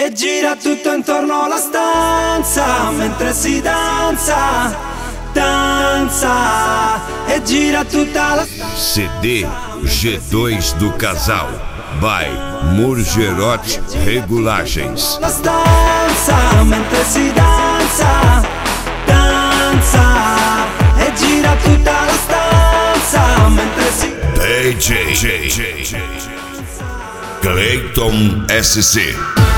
E gira tutto intorno alla stanza mentre si danza, danza. E gira tutta la stanza. CD G2 do Casal by Murgerotti Regulagens. La stanza mentre si danza, danza. E gira tutta la stanza mentre si DJ Clayton SC.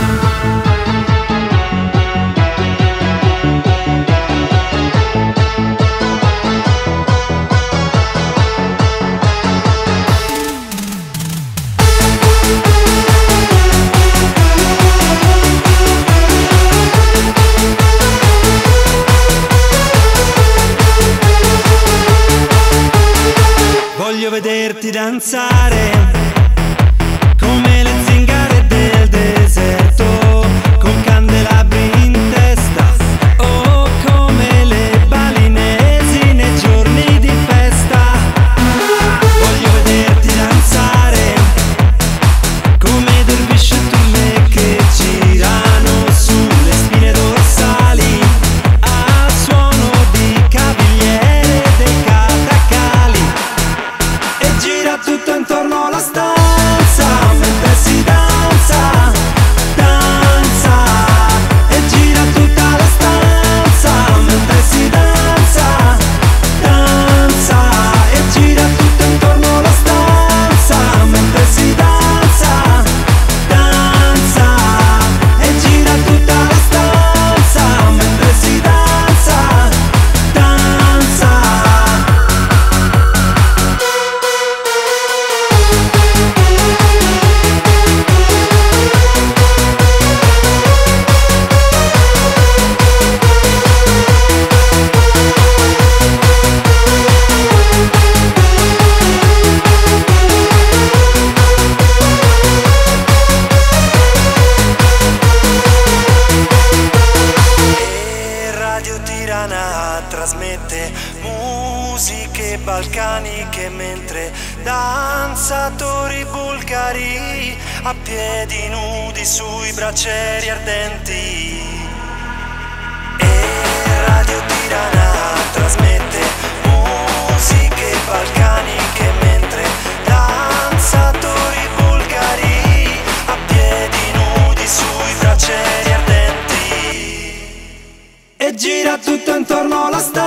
Voglio vederti danzare come le zingare del deserto, con candelabri in testa, o come le balinesi nei giorni di festa. Voglio vederti danzare come dervisci e turme che girano sulle spine dorsali a suono di cavigliere dei catacali. E gira tutto intorno alla stanza mentre si danza, danza. E gira tutta la stanza mentre si danza, danza. E gira tutto intorno alla stanza mentre si danza, danza. E gira tutta la stanza mentre si danza, danza. E Radio Tirana trasmette musiche balcaniche mentre danzatori bulgari a piedi nudi sui braccieri ardenti. E Radio Tirana trasmette musiche balcaniche mentre danzatori bulgari a piedi nudi sui braccieri ardenti. E gira tutto intorno alla stanza